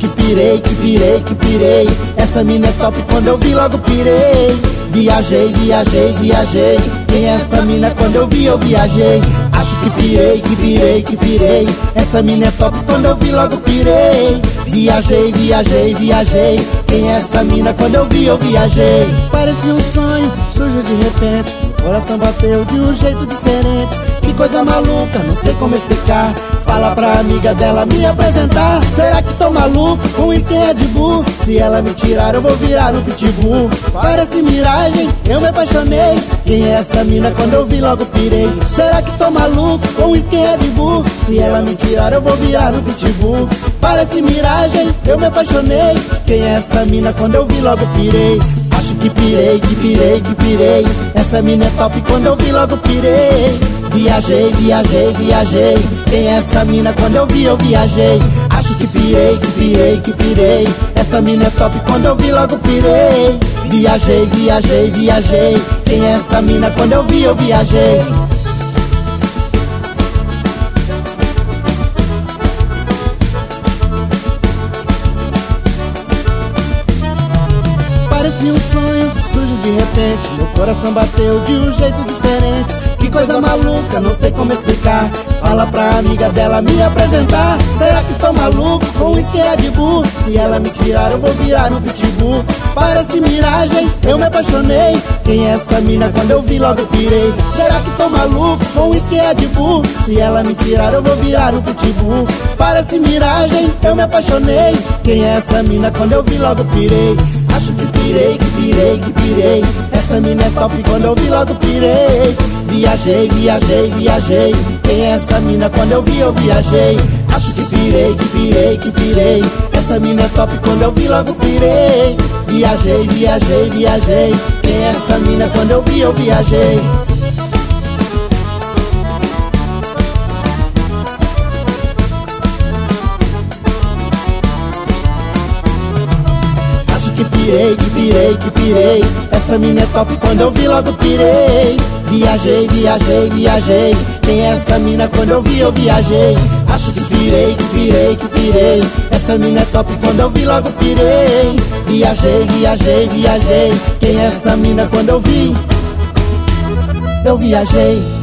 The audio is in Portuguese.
que pirei, que pirei, que pirei. Essa mina é top, quando eu vi logo pirei. Viajei, viajei, viajei. Quem é essa mina? Quando eu vi eu viajei. Acho que pirei, que pirei, que pirei. Essa mina é top, quando eu vi logo pirei. Viajei, viajei, viajei. Quem é essa mina? Quando eu vi eu viajei. Parecia um sonho, surgiu de repente. Meu coração bateu de um jeito diferente. Que coisa maluca, não sei como explicar. Fala pra amiga dela me apresentar. Será que tô maluco com skin Red Bull? Se ela me tirar eu vou virar um pitbull. Parece miragem, eu me apaixonei. Quem é essa mina? Quando eu vi logo pirei. Será que tô maluco com skin Red Bull? Se ela me tirar eu vou virar um pitbull. Parece miragem, eu me apaixonei. Quem é essa mina? Quando eu vi logo pirei. Acho que pirei, que pirei, que pirei. Essa mina é top, quando eu vi logo pirei. Viajei, viajei, viajei. Quem é essa mina? Quando eu vi eu viajei. Acho que pirei, que pirei, que pirei. Essa mina é top, quando eu vi logo pirei. Viajei, viajei, viajei. Quem é essa mina? Quando eu vi eu viajei. Parecia um sonho, surgiu de repente. Meu coração bateu de um jeito diferente. Que coisa maluca, não sei como explicar. Fala pra amiga dela me apresentar. Será que tô maluco com skin Red Bull? Se ela me tirar eu vou virar um pitbull. Parece miragem, eu me apaixonei. Quem é essa mina? Quando eu vi logo pirei. Será que tô maluco com skin Red Bull? Se ela me tirar eu vou virar um pitbull. Parece miragem, eu me apaixonei. Quem é essa mina? Quando eu vi logo pirei. Acho que pirei, que pirei, que pirei. Essa mina é top, quando eu vi logo pirei. Viajei, viajei, viajei. Quem é essa mina? Quando eu vi eu viajei. Acho que pirei, que pirei, que pirei. Essa mina é top, quando eu vi logo pirei. Viajei, viajei, viajei. Quem é essa mina? Quando eu vi eu viajei. Que pirei, que pirei, que pirei. Essa mina é top, quando eu vi logo pirei. Viajei, viajei, viajei. Quem é essa mina? Quando eu vi eu viajei. Acho que pirei, que pirei, que pirei. Essa mina é top, quando eu vi logo pirei. Viajei, viajei, viajei. Quem é essa mina? Quando eu vi eu viajei.